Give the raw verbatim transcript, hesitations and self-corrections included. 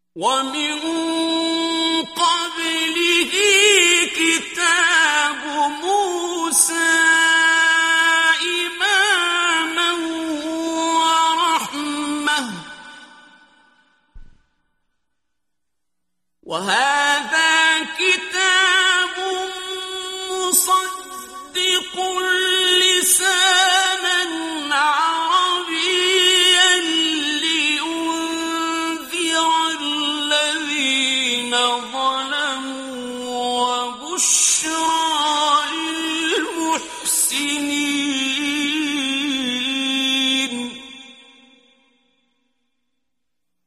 ومن قبله كتاب موسى إماما ورحمة وهذا كتاب مصدق لسانا عربيا لينذر الذين ظلموا وبشرى للمحسنين